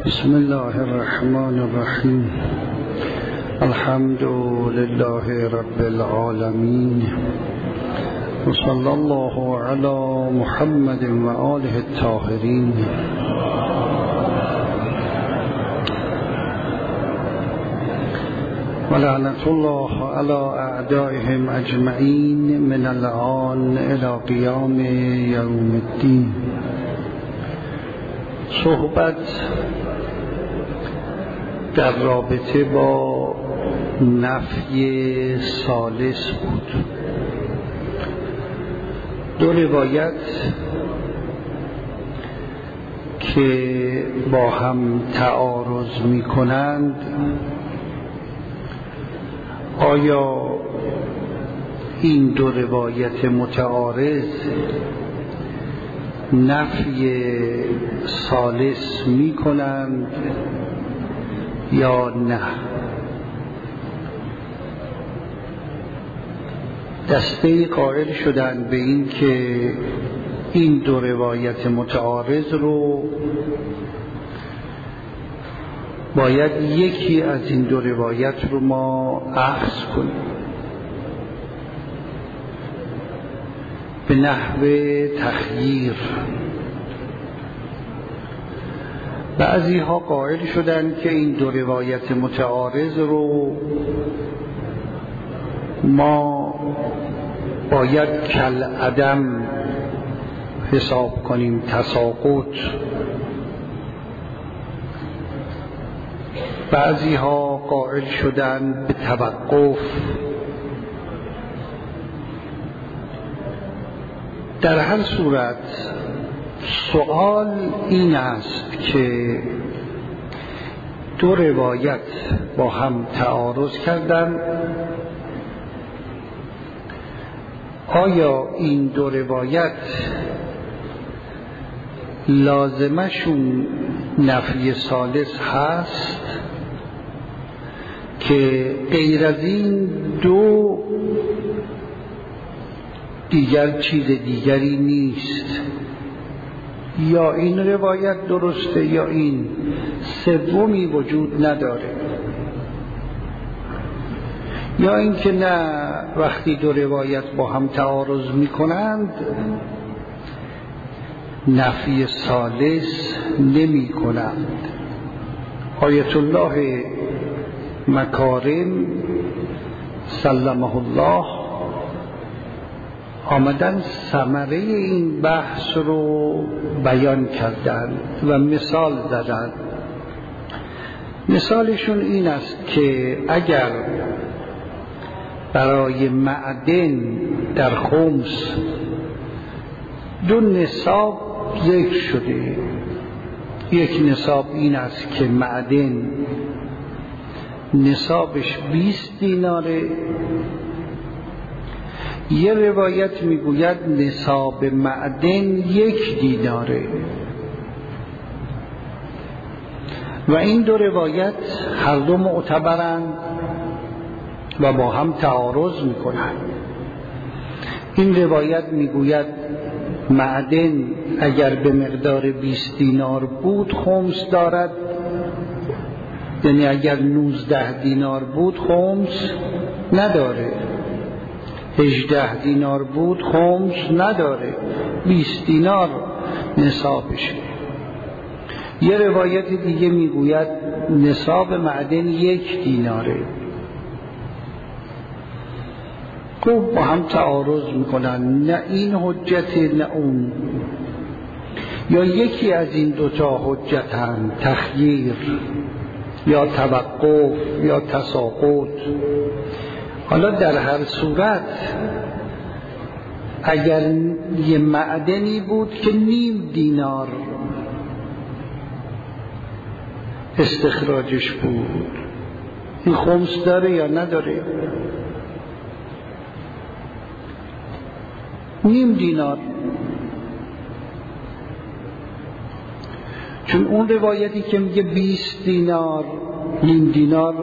بسم الله الرحمن الرحیم. الحمد لله رب العالمین و صلی الله علی محمد و آله الطاهرین. و لعنت الله علی اعدائهم اجمعین من الآن الی قیام یوم الدین. صحبت در رابطه با نفی ثالث بود. دو روایت که با هم تعارض می کنند، آیا این دو روایت متعارض نفی ثالث می کنند یا نه؟ دسته قائل شدند به این که این دو روایت متعارض رو باید یکی از این دو روایت رو ما اخذ کنیم به نحو تخییر. بعضی ها قائل شدند که این دو روایت متعارض رو ما باید کل عدم حساب کنیم، تساقط. بعضی ها قائل شدند به توقف. در هر صورت سوال این است که دو روایت با هم تعارض کردند، آیا این دو روایت لازمشون نفی ثالث هست که غیر از این دو دیگر چیز دیگری نیست، یا این روایت درسته یا این، سومی وجود نداره، یا اینکه نه، وقتی دو روایت با هم تعارض می کنند نفی ثالث نمی کنند. آیت الله مکارم سلمه الله آمدن ثمره این بحث رو بیان کردند و مثال زدند. مثالشون این است که اگر برای معدن در خمس دو نصاب ذکر شده، یک نصاب این است که معدن نصابش 20 دیناره، یه روایت میگوید نصاب معدن 1 دیناره، و این دو روایت هر دو معتبرند و با هم تعارض میکنند. این روایت میگوید معدن اگر به مقدار 20 دینار بود خمس دارد، یعنی اگر 19 دینار بود خمس نداره، 18 دینار بود خمس نداره، 20 دینار نصابشه. یه روایت دیگه میگوید نصاب معدن 1 دیناره. خوب با هم تعارض میکنن، نه این حجت نه اون، یا یکی از این دوتا حجت هم، تخییر یا توقف یا تساقط. حالا در هر صورت اگر یه معدنی بود که 0.5 دینار استخراجش بود، این خمس داره یا نداره؟ 0.5 دینار. چون اون روایتی که میگه 20 دینار 0.5 دینار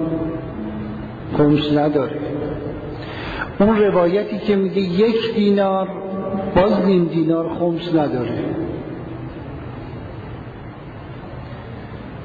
خمس نداره، اون روایتی که میگه 1 دینار باز 0.5 دینار خمس نداره.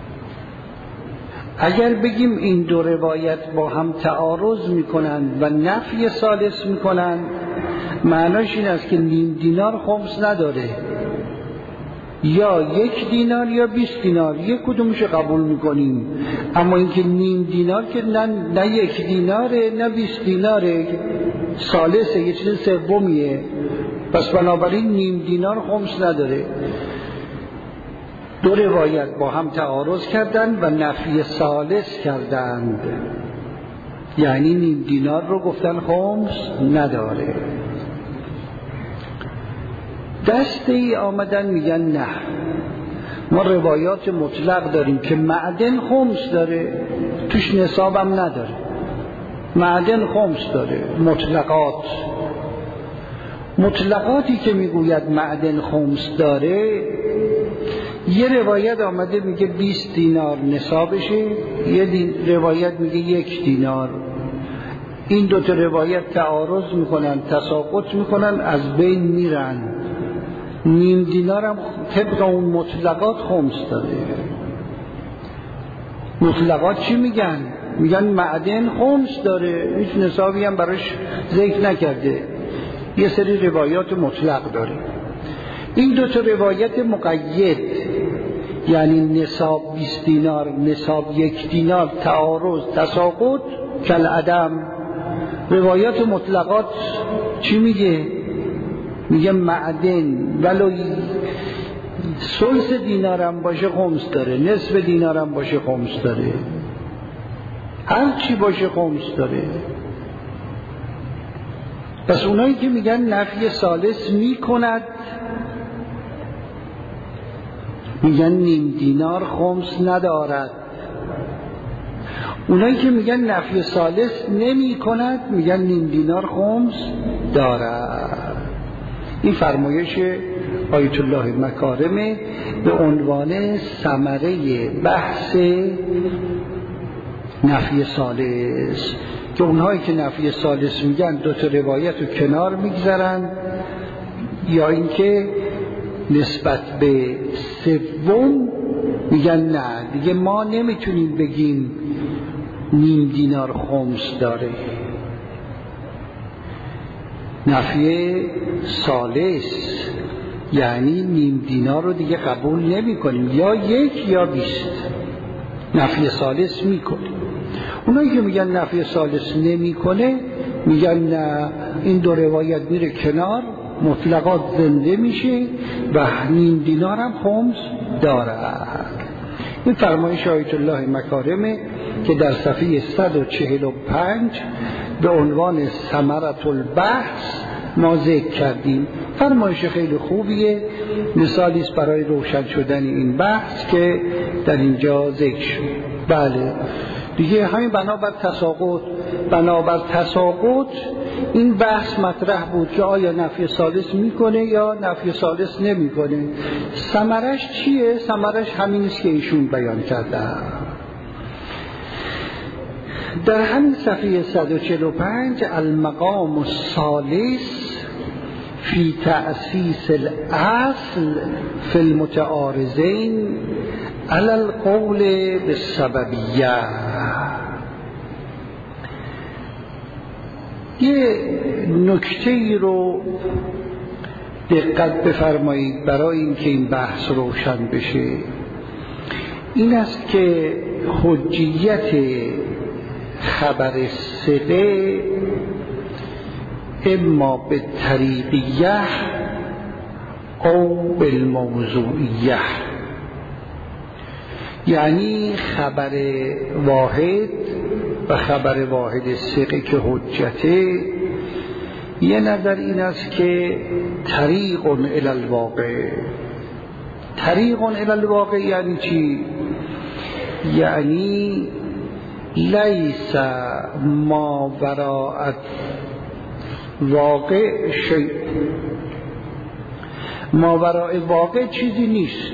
اگر بگیم این دو روایت با هم تعارض میکنند و نفی ثالث میکنند، معناش این است که نیم دینار خمس نداره، یا 1 دینار یا 20 دینار، یک کدومش قبول میکنیم. اما اینکه نیم دینار که نه 1 دیناره نه 20 دیناره، ثالثه، یه چیز سومیه، پس بنابراین نیم دینار خمس نداره. دو روایت با هم تعارض کردند و نفی ثالث کردند، یعنی نیم دینار رو گفتن خمس نداره. دسته ای آمدن میگن نه، ما روایات مطلق داریم که معدن خمس داره، توش نصابم نداره، معدن خمس داره. مطلقاتی که میگوید معدن خمس داره، یه روایت آمده میگه 20 دینار نصابشه، یه روایت میگه 1 دینار. این دوتا روایت تعارض میکنن، تساقط میکنن، از بین میرن. نیم دینارم طبق اون مطلقات خمس داره. مطلقات چی میگن؟ میگن معدن خمس داره، هیچ نصابی هم براش ذکر نکرده. یه سری روایات مطلق داره. این دوتا روایت مقید، یعنی نصاب 20 دینار، نصاب 1 دینار، تعارض، تساقط، کالعدم. روایات مطلقات چی میگه؟ میگه معدن ولو ثلث دینارم باشه خمس داره، نصف دینارم باشه خمس داره، هر چی باشه خمس داره. پس اونایی که میگن نفی ثالث میکند، میگن نیم دینار خمس ندارد. اونایی که میگن نفی ثالث نمی کند، میگن نیم دینار خمس دارد. این فرمایش آیت الله مکارمه به عنوان ثمره بحث نفی ثالث، که اونهایی که نفی ثالث میگن دوتا روایت رو کنار میگذارن، یا اینکه نسبت به سوم میگن نه دیگه ما نمیتونیم بگیم نیم دینار خمس داره. نفی ثالث یعنی نیم دینار رو دیگه قبول نمی کنیم، یا 1 یا 20. نفی ثالث می کنیم. اونایی که میگن نفی ثالث نمی کنه میگن نه، این دو روایت میره کنار، مطلقات زنده میشه و نیم دینار هم خمس دارد. این فرمایش آیت الله مکارمه که در صفحه 145 به عنوان ثمرة البحث ما ذکر کردیم. فرمایش خیلی خوبیه، مثالی است برای روشن شدن این بحث که در اینجا ذکر شد. بله دیگه همین بنابر تساقط این بحث مطرح بود که آیا نفی ثالث میکنه یا نفی ثالث نمیکنه. ثمرش چیه؟ ثمرش همین است که ایشون بیان کرده. در همین صفحه 145 المقام الثالث فی تأسیس الاصل فی المتعارضین علی القول بالسببیه. یه نکته رو دقت بفرمایید برای اینکه این بحث روشن بشه. این است که حجیت خبر ثقه اما به طریقیه او بالموضوعیه، یعنی خبر واحد و خبر واحد ثقه که حجته. یه نظر این است که طریق الی الواقع. طریق الی الواقع یعنی چی؟ یعنی لیس ما وراء واقع شیء، ما وراء واقع چیزی نیست.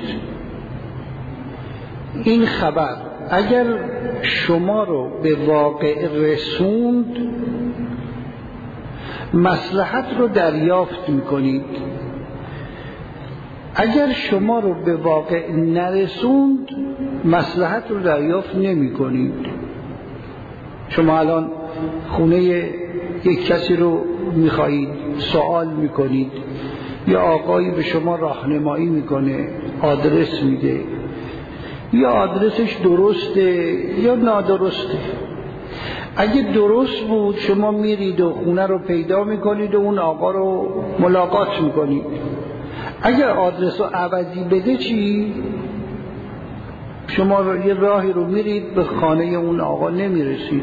این خبر اگر شما رو به واقع رسوند، مصلحت رو دریافت میکنید. اگر شما رو به واقع نرسوند، مصلحت رو دریافت نمی کنید. شما الان خونه یک کسی رو میخواهید، سوال میکنید، یا آقایی به شما راهنمایی میکنه، آدرس میده، یا آدرسش درسته یا نادرسته. اگه درست بود شما میرید و خونه رو پیدا میکنید و اون آقا رو ملاقات میکنید. اگر آدرس رو عوضی بده چی؟ شما یه راهی رو میرید به خانه اون آقا نمیرسید.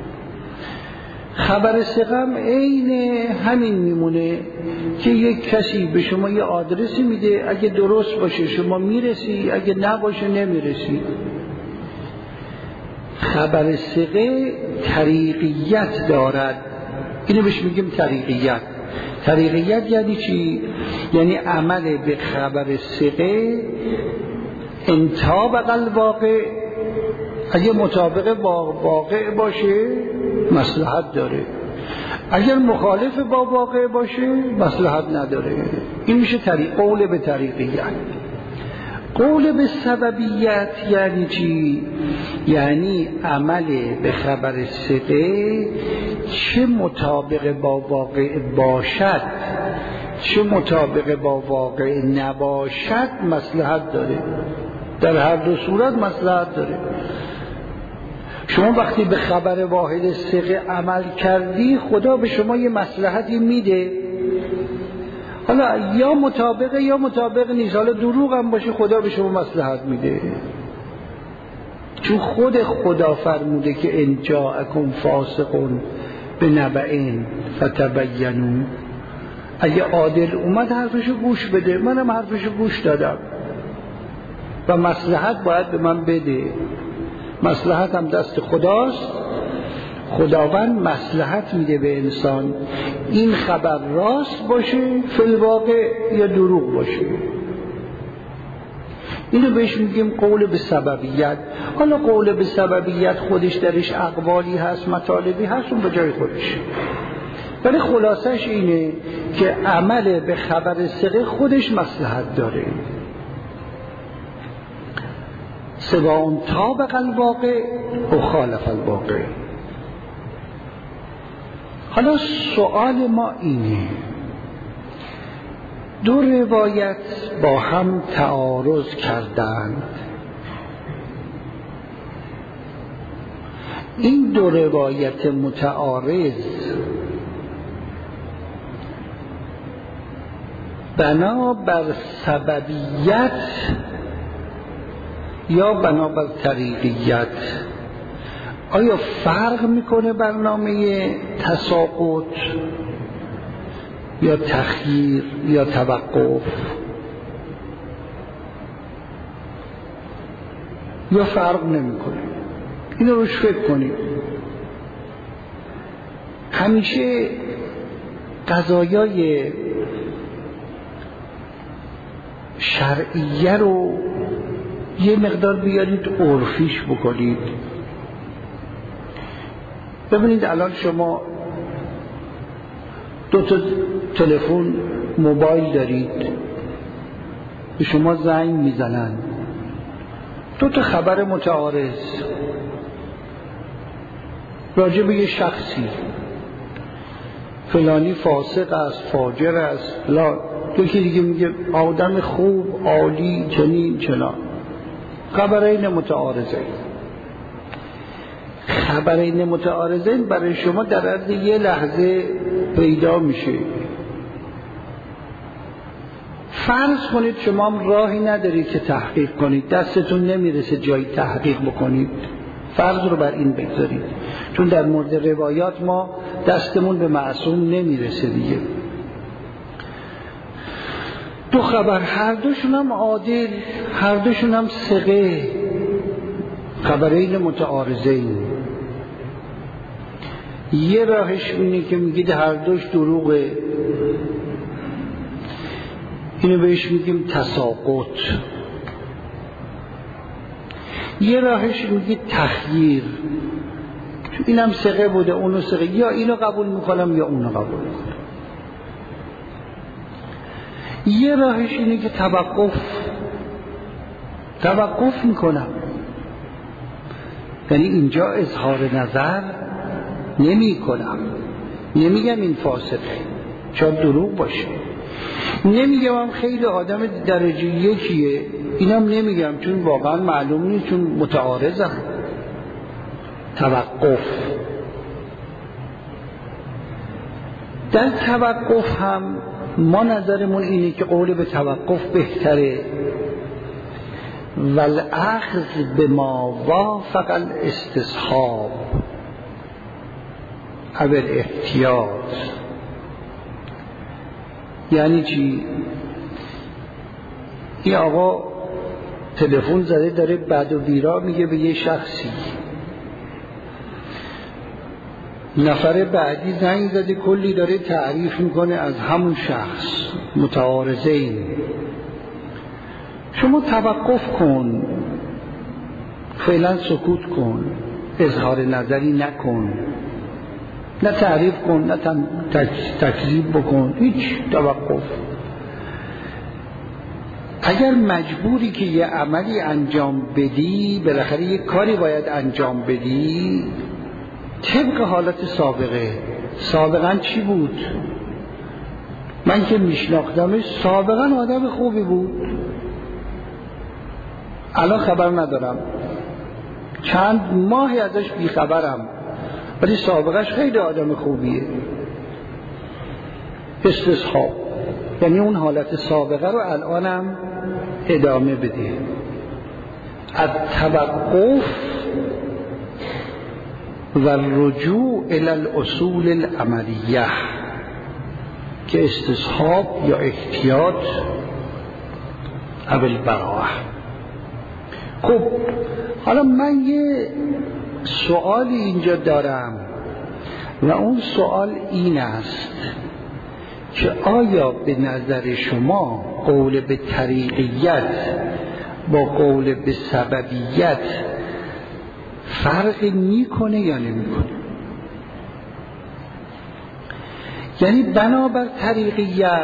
خبر ثقه عین همین میمونه که یک کسی به شما یه آدرسی میده، اگه درست باشه شما میرسی، اگه نباشه نمیرسی. خبر ثقه طریقیت دارد، اینو بهش میگیم طریقیت. طریقیت یعنی چی؟ یعنی عمل به خبر ثقه انطابق الواقع، اگه مطابق با واقع باشه مصلحت داره، اگر مخالف با واقع باشه مصلحت نداره. این میشه قول به طریقیت. قول به سببیت یعنی چی؟ یعنی عمل به خبر ثقه چه مطابق با واقع باشد چه مطابق با واقع نباشد مصلحت داره. در هر دو صورت مصلحت داره. شما وقتی به خبر واحد ثقه عمل کردی، خدا به شما یه مصلحتی میده، حالا یا مطابقه یا مطابق نیست، حالا دروغ هم باشه خدا به شما مصلحت میده، چون خود خدا فرموده که ان جاءکم فاسق بنبأ فتبینوا. اگه عادل اومد حرفشو گوش بده، منم حرفشو گوش دادم و مصلحت باید به من بده. مصلحت هم دست خداست، خداوند مصلحت میده به انسان، این خبر راست باشه فی الواقع یا دروغ باشه. اینو بهش میگیم قول به سببیت. حالا قول به سببیت خودش درش اقوالی هست، مطالبی هست، اون به جای خودش، ولی خلاصش اینه که عمل به خبر ثقه خودش مصلحت داره، سواء طابق الواقع و خالف الواقع. حالا سوال ما اینه، دو روایت با هم تعارض کردند، این دو روایت متعارض بنابر سببیت یا بنابر طریقیت آیا فرق میکنه برنامه تساقط یا تخییر یا توقف، یا فرق نمیکنه؟ اینو روش فکر کنید. همیشه قضایای شرعیه رو یه مقدار بیارید عرفیش بکنید. ببینید الان شما دو تا تلفن موبایل دارید، به شما زنگ میزنن، دو تا خبر متعارض راجع به یه شخصی، فلانی فاسق است، فاجر است، یکی دیگه میگه آدم خوب، عالی، چنین چنان. خبرین متعارضین. خبرین متعارضین برای شما در عرض یه لحظه پیدا میشه. فرض کنید شما هم راهی ندارید که تحقیق کنید، دستتون نمیرسه جایی تحقیق بکنید، فرض رو بر این بگذارید، چون در مورد روایات ما دستمون به معصوم نمیرسه دیگه. دو خبر، هر دوشون هم عادل، هر دوشون هم ثقه، خبرین متعارضین. یه راهش اینه که میگید هر دوش دروغه، اینو بهش میگیم تساقط. یه راهش میگید تخییر، چون اینم ثقه بوده اونو ثقه، یا اینو قبول میکنم یا اونو قبول میکنم. یه راهش اینه که توقف میکنم، یعنی اینجا اظهار نظر نمی کنم، نمیگم این فاسقه، شاید دروغ باشه، نمیگم هم خیلی آدم درجه یکیه، اینم نمیگم چون واقعا معلوم نیست، چون متعارضم. توقف، در توقف هم ما نظرمون اینه که قول به توقف بهتره، والاخذ بما وافق الاستصحاب او الاحتیاط. یعنی چی؟ این آقا تلفن زده داره بد و بیرا میگه به یه شخصی، نفر بعدی زنگ زده کلی داره تعریف میکنه از همون شخص، متعارضه این. شما توقف کن، فعلا سکوت کن، اظهار نظری نکن، نه تعریف کن نه تکذیب بکن، هیچ. توقف. اگر مجبوری که یه عملی انجام بدی، بالاخره یه کاری باید انجام بدی، طبق حالت سابقا چی بود؟ من که میشناختمش سابقا آدم خوبی بود، الان خبر ندارم، چند ماهی ازش بیخبرم، ولی سابقش خیلی آدم خوبیه. استصحاب یعنی اون حالت سابقه رو الانم ادامه بده. التوقف و الرجوع الی الاصول العملیه که استصحاب یا احتیاط او البراءه. خب حالا من یه سوالی اینجا دارم و اون سوال این است که آیا به نظر شما قول به طریقیت با قول به سببیت فرق میکنه یا نمیکنه؟ یعنی بنابر طریقیت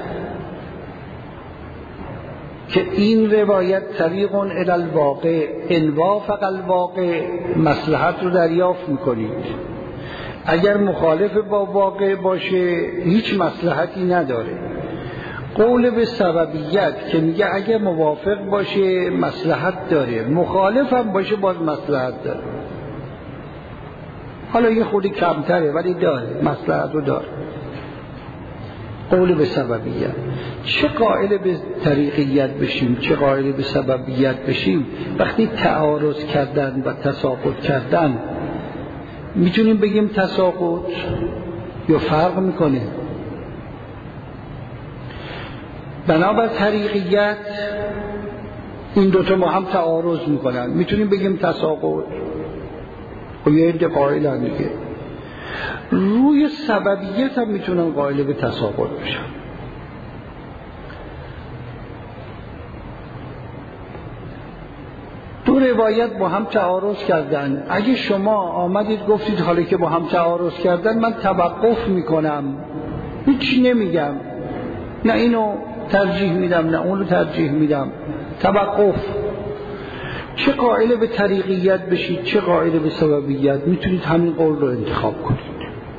که این روایت طریق الی الواقع، ان وافق الواقع، مصلحت رو دریافت میکنید. اگر مخالف با واقع باشه هیچ مصلحتی نداره. قول به سببیت که میگه اگر موافق باشه مصلحت داره، مخالف هم باشه باز مصلحت داره. حالا یه خودی کمتره ولی داره، مصلحت رو داره. قول به سببیت. چه قائل به طریقیت بشیم چه قائل به سببیت بشیم، وقتی تعارض کردن و تساقط کردن میتونیم بگیم تساقط یا فرق میکنه؟ بنابر طریقیت این دوتا ما هم تعارض میکنن، میتونیم بگیم تساقط و یه عده قائلن دیگه. روی سببیت هم میتونن قائل به تساقط بشن. دو روایت با هم تعارض کردن، اگه شما آمدید گفتید حالا که با هم تعارض کردن من توقف میکنم، هیچ نمیگم، نه اینو ترجیح میدم نه اونو ترجیح میدم، توقف. چه قائل به طریقیت بشید چه قائل به سببیت، میتونید همین قول رو انتخاب کنید.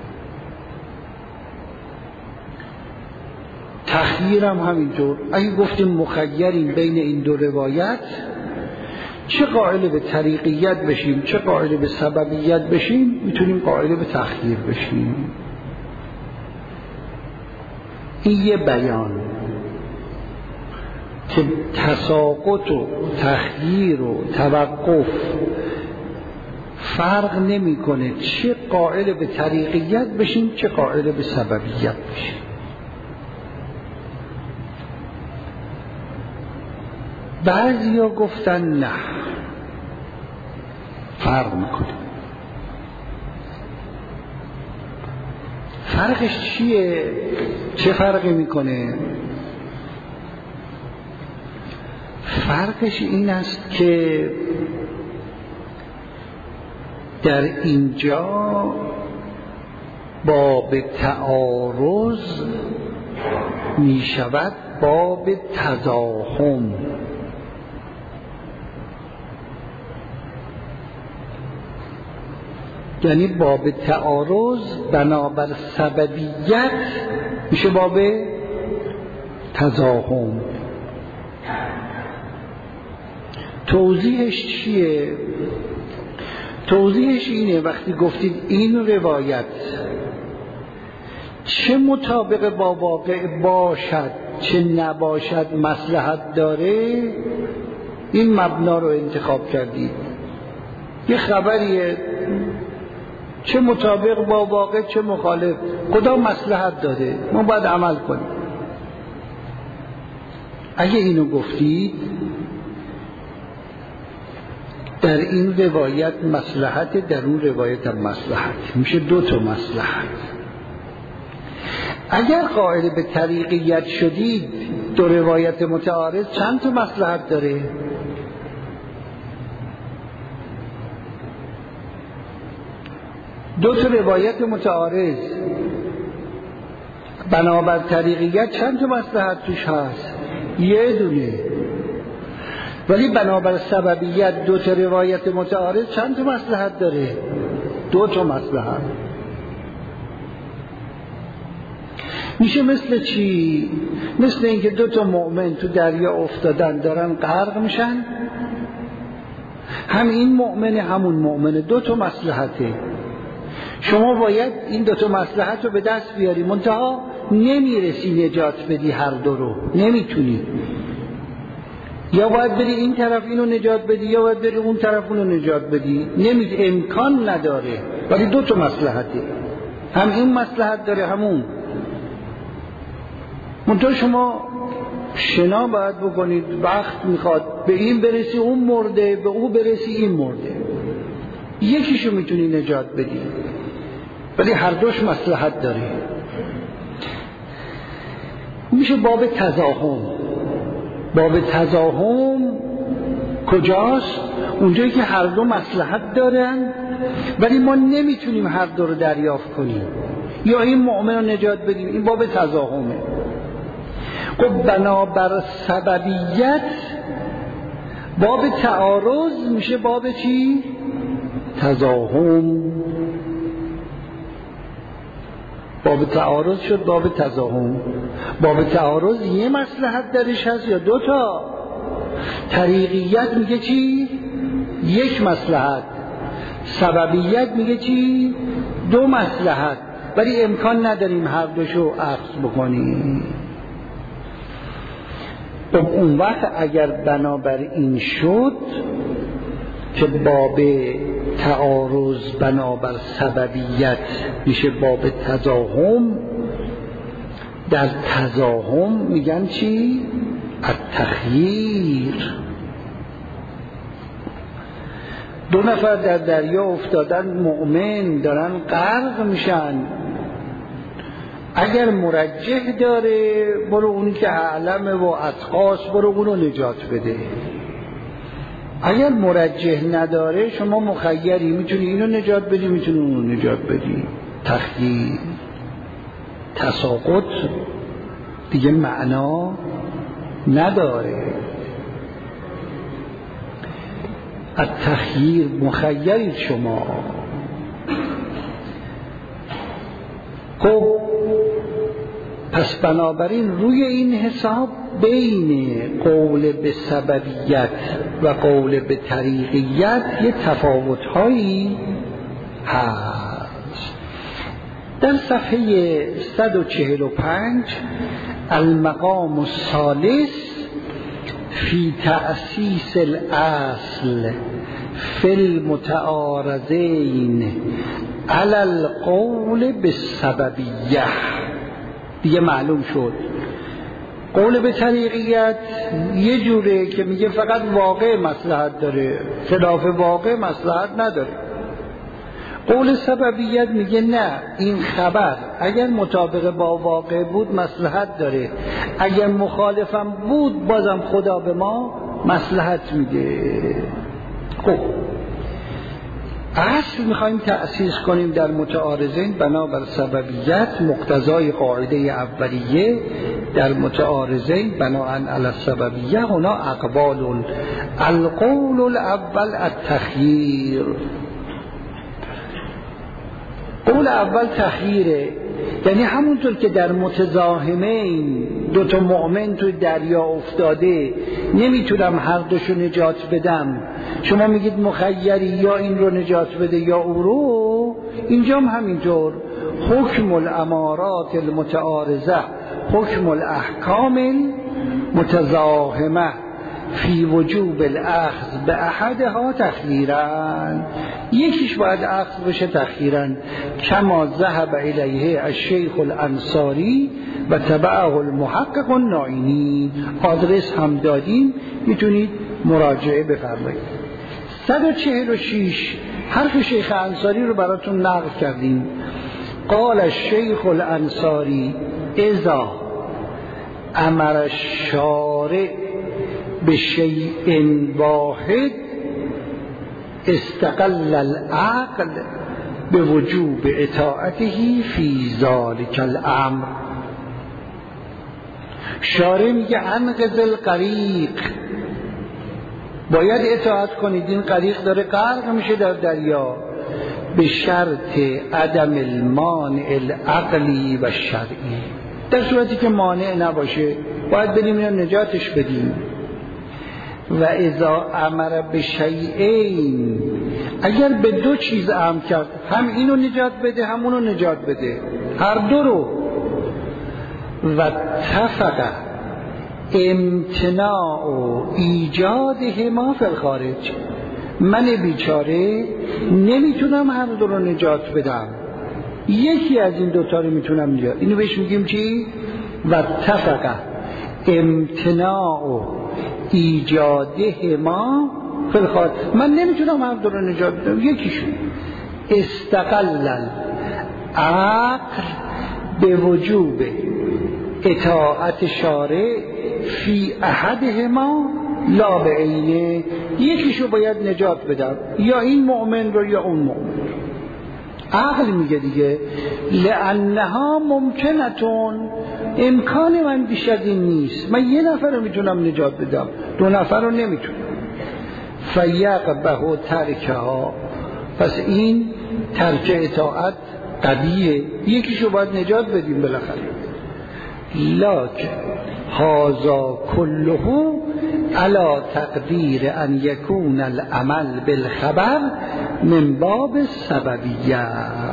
تخییرم همینطور، اگه گفتیم مخیریم بین این دو روایت، چه قائل به طریقیت بشیم چه قائل به سببیت بشیم، میتونیم قائل به تخییر بشیم. این یه بیان که تساقط و تخییر و توقف فرق نمیکنه چه قائل به طریقیت بشیم چه قائل به سببیت بشیم. بعضیا گفتن نه، فرق میکنه. فرقش چیه؟ چه فرقی میکنه؟ فرقش این است که در اینجا باب تعارض می شود باب تزاحم. یعنی باب تعارض بنابر سببیت میشه باب تزاحم. توضیحش چیه؟ توضیحش اینه وقتی گفتید این روایت چه مطابق با واقع باشد چه نباشد مصلحت داره، این مبنا رو انتخاب کردید. یه خبریه چه مطابق با واقع چه مخالف، کدام مصلحت داره، ما باید عمل کنیم. اگه اینو گفتید در این روایت مصلحت، در اون روایت هم مصلحت، میشه دو تا مصلحت. اگر قائل به طریقیت شدید دو روایت متعارض چند تا مصلحت داره؟ دو تا روایت متعارض بنابر طریقیت چند تا مصلحت توش هست؟ یه دونه. ولی بنابر سببیت دو تا روایت متعارض چند تا مصلحت داره؟ دو تا مصلحت. میشه مثل چی؟ مثل اینکه دو تا مؤمن تو دریا افتادن دارن غرق میشن، هم این مؤمن همون مؤمن، دو تا مصلحته. شما باید این دو تا مصلحت رو به دست بیاری، منتها نمیرسی نجات بدی هر دو رو، نمیتونی. یا باید بری این طرف اینو نجات بدی یا باید بری اون طرف اونو نجات بدی، امکان نداره. ولی دو تا مصلحته، هم این مصلحت داره همون. منتها شما شنا باید بکنید، وقت میخواد به این برسی اون مرده، به او برسی این مرده، یکیشو میتونی نجات بدی ولی هر دوش مصلحت داره. میشه باب تزاحم. باب تزاحم کجاست؟ اونجایی که هر دو مصلحت دارن ولی ما نمیتونیم هر دو رو دریافت کنیم، یا این مؤمن رو نجات بدیم، این باب تزاحمه. خب بنابر سببیت باب تعارض میشه باب چی؟ تزاحم. باب تعارض شد باب تزاحم. باب تعارض یه مصلحت درش هست یا دو تا؟ طریقیت میگه چی؟ یک مصلحت. سببیت میگه چی؟ دو مصلحت. ولی امکان نداریم هر دوشو اخذ بکنیم. خب اون وقت اگر بنابر این شد که باب تعارض بنابر سببیت میشه باب تزاحم، در تزاحم میگن چی؟ التخییر. دو نفر در دریا افتادن، مؤمن، دارن غرق میشن. اگر مرجح داره برو اونی که اعلمه و اتقاس، برو اونو نجات بده. اگر مرجح نداره شما مخیری، میتونی اینو نجات بدی میتونی اونو نجات بدی. تخییر. تساقط دیگه معنا نداره. التخییر، مخیرید شما. خب پس بنابراین روی این حساب بین قول به سببیت و قول به طریقیت یه تفاوت‌هایی هست. در صفحه 145 المقام الثالث فی تأسیس الاصل فی المتعارضین علی القول بالسببیه دیگه معلوم شد. قول به طریقیت یه جوره که میگه فقط واقع مصلحت داره، خلاف واقع مصلحت نداره. قول سببیت میگه نه، این خبر اگر مطابق با واقع بود مصلحت داره، اگر مخالفم بود بازم خدا به ما مصلحت میده. خب اصل میخوایم تأسیس کنیم در متعارضین بنابر سببیت، مقتضای قاعده اولیه در متعارضین بناءً علی السببیه هنا اقوال. القول الاول التخییر. قول اول تخییره، یعنی همونطور که در متزاحمین دو تا مؤمن توی دریا افتاده نمیتونم هر دوشو نجات بدم، شما میگید مخیری یا این رو نجات بده یا او رو، اینجا هم همینطور. حکم الامارات المتعارضه حکم الاحکام المتزاحمه فی وجوب الاخذ به احدها تخییرا، یکیش باید اخذ بشه تخییرا، کما ذهب الیه الشیخ الانصاری و تبعه المحقق الناینی. آدرس هم دادیم، میتونید مراجعه بفرمایید. 146 حرف شیخ انصاری رو براتون نقل کردیم. قال الشیخ الانصاری اذا امر الشارع بشیء واحد استقل العقل بوجوب اطاعته فی ذلک الامر. شارع میگه انقذ الغریق، باید اطاعت کنید، این غریق داره غرق میشه در دریا، به شرط عدم المانع العقلی و شرعی، در صورتی که مانع نباشه باید بریم اینو نجاتش بدیم. و اذا امر بشیئین، اگر به دو چیز امر کرد، هم اینو نجات بده هم اونو نجات بده، هر دو رو، و اتفق امتناع و ایجادهما فی الخارج، من بیچاره نمیتونم هر دو رو نجات بدم، یکی از این دوتا رو میتونم نجات، اینو بهش میگیم چی؟ و اتفق امتناع و ایجادهما فی الخارج، من نمیتونم هر دو رو نجات بدم، یکیشون. استقل العقل به وجوب اطاعت شارع فی احدهما لا بعینه، یکیشو باید نجات بدم، یا این مؤمن رو یا اون مؤمن رو. عقل میگه دیگه لانها ممکنتون، امکان من بیش از این نیست، من یه نفر رو میتونم نجات بدم، دو نفر رو نمیتونم. فیقبه ترکها، پس این ترک اطاعت قبیه، یکیشو باید نجات بدیم بالاخره. لکن هذا كله على تقدیر ان یکون العمل بالخبر من باب السببیه.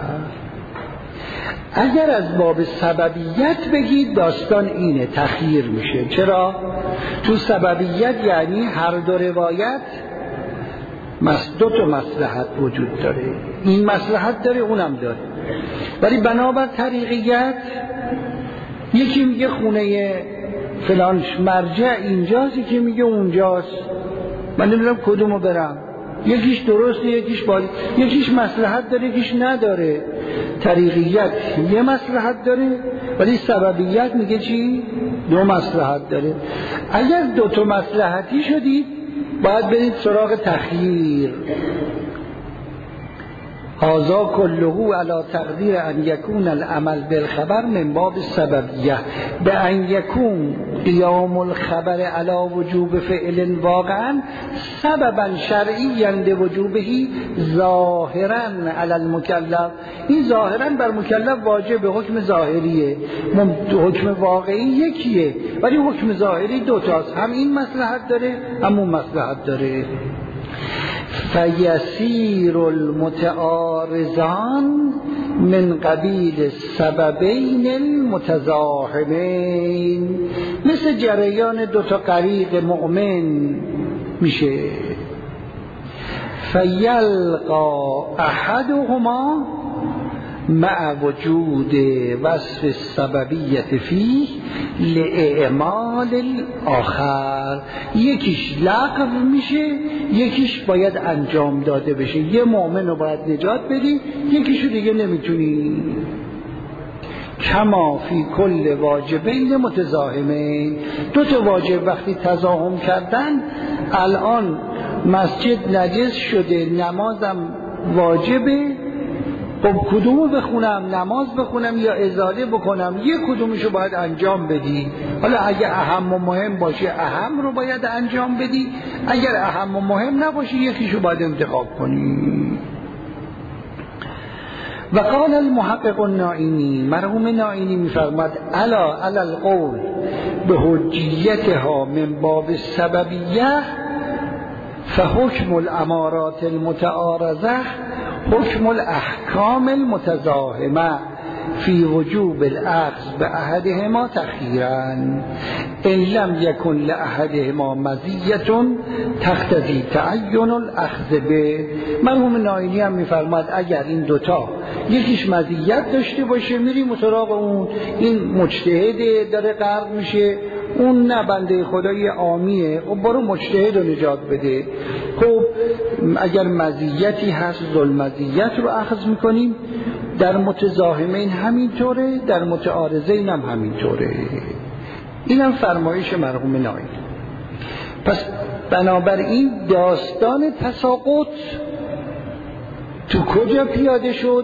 اگر از باب سببیت بگید داستان اینه، تخییر میشه. چرا؟ تو سببیت یعنی هر دو روایت دو تا مصلحت وجود داره، این مصلحت داره اونم داره، ولی بنابر طریقیت یکی میگه خونه فلان مرجع اینجاست، یکی میگه اونجاست، من نمیدونم کدومو برم، یکیش درسته یکیش باید، یکیش مصلحت داره یکیش نداره. طریقیت یه مصلحت داره ولی سببیت میگه چی؟ دو مصلحت داره. اگر دو تا مصلحتی شدید باید برید سراغ تخییر. هذا كله على تقدیر ان یکون العمل بالخبر من باب السببیه بان یکون قیام الخبر على وجوب فعل واقعا سببا شرعیا لوجوبه ظاهرا على المکلف. این ظاهرا بر مکلف واجب، حکم ظاهریه، حکم واقعی یکیه ولی حکم ظاهری دوتاست، هم این مصلحت داره هم اون مصلحت داره. فیسیر المتعارضان من قبیل السببین المتزاحمین، مثل جریان دوتا غریق مؤمن میشه. فیلقا احدهما مع وجود وصف السببیت فیه لإعمال الاخر، یکیش لغو میشه یکیش باید انجام داده بشه. یه مؤمن رو باید نجات بدی یکیشو دیگه نمیتونی. کما فی کل واجبین متزاحمین، دو تا واجب وقتی تزاحم کردن، الان مسجد نجس شده نمازم واجبه، خب کدومو بخونم؟ نماز بخونم یا ازاله بکنم؟ یک کدومشو باید انجام بدی. حالا اگه اهم و مهم باشه اهم رو باید انجام بدی، اگر اهم و مهم نباشه یکیشو باید انتخاب کنی. و قال المحقق النائینی، مرحوم نائینی میفرماد الا علی القول به حجیتها من باب السببیه فحکم الامارات المتعارضه حکم الاحکام المتزاحمه فی وجوب الاخذ به احدهما تخییرا ان لم یکن لاحدهما مزیه تقتضی تعین الاخذ به. مرحوم نائینی هم میفرماد اگر این دوتا یکیش مزیت داشته باشه میریم سراغ اون، این مجتهده داره غرق میشه، اون نه بنده خدای عامیه، خب برو مجتهد رو نجات بده. خب اگر مزیتی هست ذوالمزیت رو اخذ میکنیم، در متزاحمین همینطوره، در متعارضین هم همینطوره. این هم فرمایش مرحوم نائینی. پس بنابراین داستان تساقط تو کجا پیاده شد؟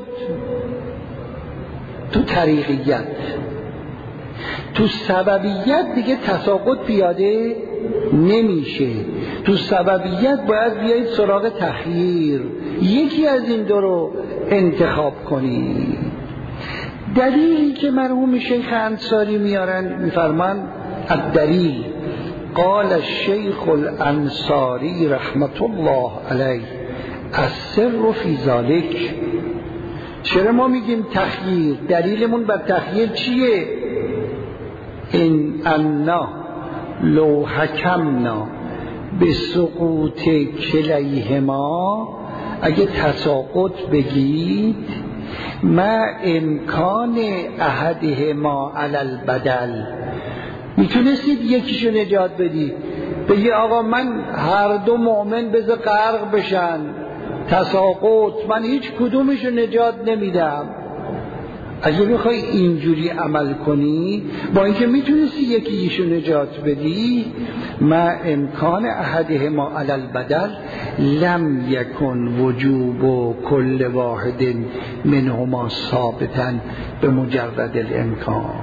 تو طریقیت. تو سببیت دیگه تساقط پیاده نمیشه. تو سببیت باید بیایید سراغ تخییر، یکی از این دو رو انتخاب کنی. دلیلی که مرحوم شیخ انصاری میارن میفرمان الدلیل قال الشیخ الانصاری رحمت الله علیه السر فی ذلک. چرا ما میگیم تخییر؟ دلیلمون بر تخییر چیه؟ ان انا لو حکمنا به سقوط کلیهما، اگه تساقط بگید ما امکان احدهما علی البدل، میتونستید یکیشو نجات بدید، بگی آقا من هر دو مؤمن بذار غرق بشن، تساقط، من هیچ کدومشو نجات نمیدم. اگه بخوای اینجوری عمل کنی، با اینکه میتونستی یکیشو نجات بدی، ما امکان احدهما علی البدل لم یکن وجوب و کل واحد منهما ثابتا به مجرد الامکان.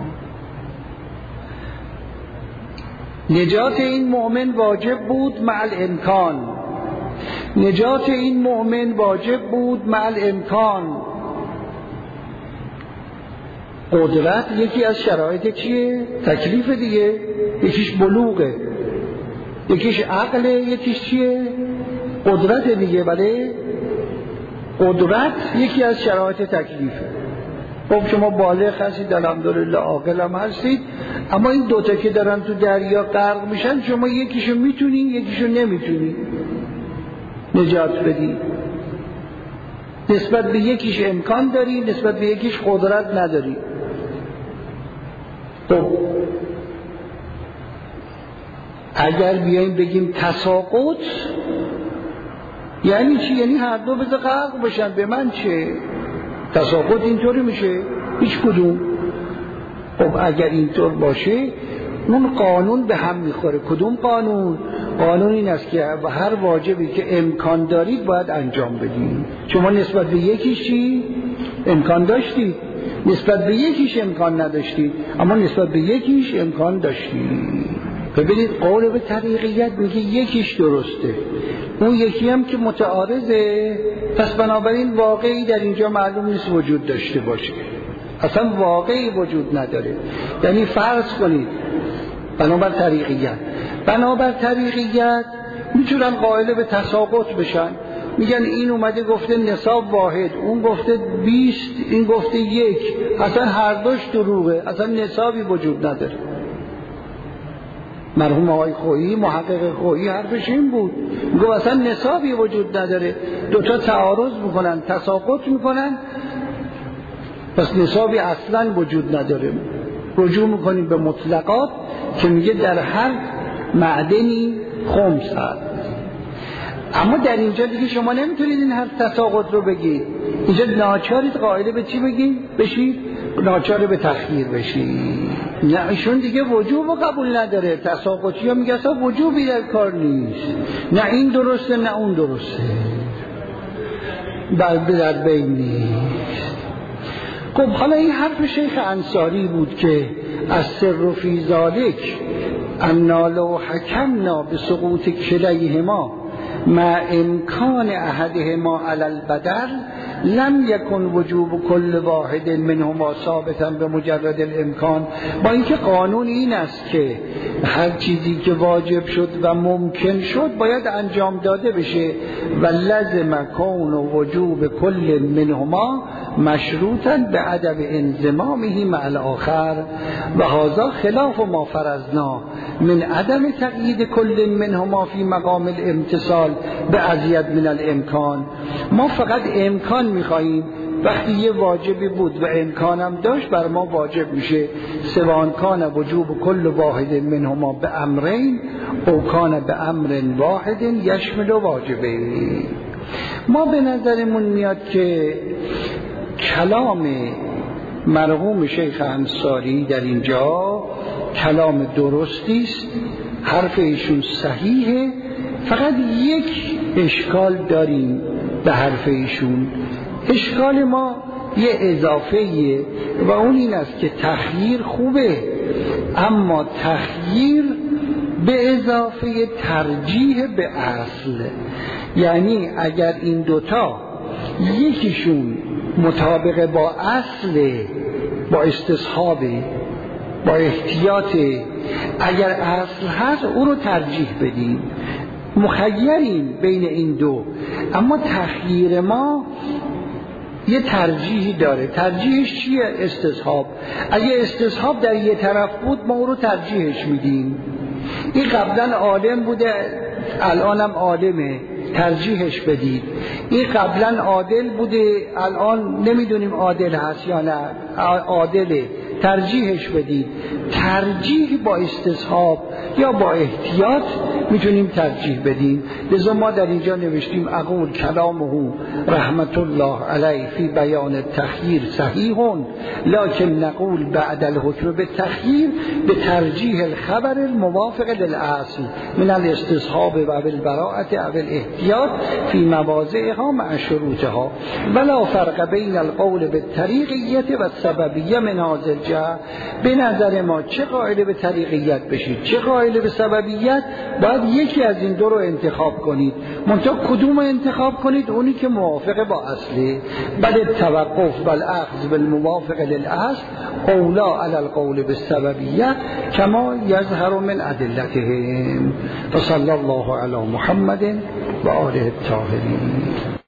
نجات این مؤمن واجب بود مع الامکان، نجات این مؤمن واجب بود مع الامکان. قدرت یکی از شرایط چیه؟ تکلیف دیگه، یکیش بلوغه، یکیش عقله، یکیش چیه؟ قدرت دیگه. بله، قدرت یکی از شرایط تکلیفه. خب شما بالغ هستید الحمدلله، عاقل هم هستید، اما این دوتا که دارن تو دریا غرق میشن، شما یکیشو میتونی یکیشو نمیتونی نجات بدی. نسبت به یکیش امکان داری، نسبت به یکیش قدرت نداری. خب اگر بیاییم بگیم تساقط یعنی چی؟ یعنی هر دو بذار غرق بشن، به من چه؟ تساقط اینطوری میشه؟ هیچ کدوم. خب اگر اینطور باشه اون قانون به هم میخوره. کدوم قانون؟ قانون این است که هر واجبی که امکان دارید باید انجام بدید. شما نسبت به یکیش چی؟ امکان داشتید، نسبت به یکیش امکان نداشتید، اما نسبت به یکیش امکان داشتید. ببینید قول به طریقیت میگه یکیش درسته، اون یکی هم که متعارضه، پس بنابراین واقعی در اینجا معلوم نیست وجود داشته باشه، اصلا واقعی وجود نداره. یعنی فرض کنید بنابر طریقیت میتونن قائل به تساقط بشن، میگن این اومده گفته نصاب واحد، اون گفته 20، این گفته 1، اصلا هر دوش دروغه، اصلا نصابی وجود نداره. مرحوم آقای خویی، محقق خویی، حرفش این بود، میگه اصلا نصابی وجود نداره، دوتا تعارض میکنن، تساقط میکنن، پس نصابی اصلا وجود نداره. رجوع میکنیم به مطلقات که میگه در هر معدنی خمس هست. اما در اینجا دیگه شما نمیتونید این هر تساقط رو بگید، اینجا ناچارید قائل به چی بشید؟ ناچار به تخییر بشید. نه ایشون دیگه وجوب قبول نداره، تساقطی ها میگه اصلا وجوبی در کار نیست، نه این درسته نه اون درسته، در بین نیست. خب حالا این حرف شیخ انصاری بود که از سر فی ذالک انا لو حکمنا به سقوط کلیهما ما امکان احدهما علی البدل لم یکن وجوب کل واحد منهما ثابتا به مجرد الامکان، با اینکه قانون این است که هر چیزی که واجب شد و ممکن شد باید انجام داده بشه و لازم کون وجوب کل منهما مشروطا به عدم انضمامه مع الاخر و هذا خلاف ما فرضنا من عدم تقیید کل منهما فی مقام الامتصال به ازید من الامکان. ما فقط امکان میخواییم، وقتی یه واجبی بود و امکانم داشت بر ما واجب میشه، سواء کان وجوب کل واحد منهما به امرین او کان به امر واحد یشمل واجبین. ما به نظرمون میاد که کلام مرحوم شیخ انصاری در اینجا کلام درستی است، حرف ایشون صحیحه، فقط یک اشکال داریم به حرف ایشون. اشکال ما یه اضافهیه و اون این است که تخییر خوبه، اما تخییر به اضافه ترجیح به اصل. یعنی اگر این دوتا یکیشون مطابق با اصل، با استصحاب، با احتیاط، اگر اصل هست او رو ترجیح بدیم، مخیریم بین این دو، اما تخییر ما یه ترجیحی داره. ترجیحش چیه؟ استصحاب. اگه استصحاب در یه طرف بود ما او رو ترجیحش میدیم. این قبلا عالم بوده الانم عالمه، ترجیحش بدید. این قبلا عادل بوده الان نمیدونیم عادل هست یا نه، عادله، ترجیحش بدید. ترجیح با استصحاب یا با احتیاط میتونیم ترجیح بدیم. لذا ما در اینجا نوشتیم اقول کلامه رحمت الله علیه فی بیان التخییر صحیح، لکن نقول بعد الحکم بالتخییر به ترجیح الخبر الموافق للاصل من الاستصحاب و بالبراءة و بالاحتیاط فی مواضعها مع شروطها، ولا فرق بین القول بالطریقیت و السببیه من هذا الجهه. به نظر ما چه قائل به طریقیت بشید چه قائل به سببیت، باید یکی از این دو رو انتخاب کنید. منتها کدوم انتخاب کنید؟ اونی که موافق با اصله. بل التوقف والاخذ بالموافق للاصل اولا علی القول بالسببیه کما یظهر من ادلتهم. وصلی الله علی محمد و آله الطاهرین.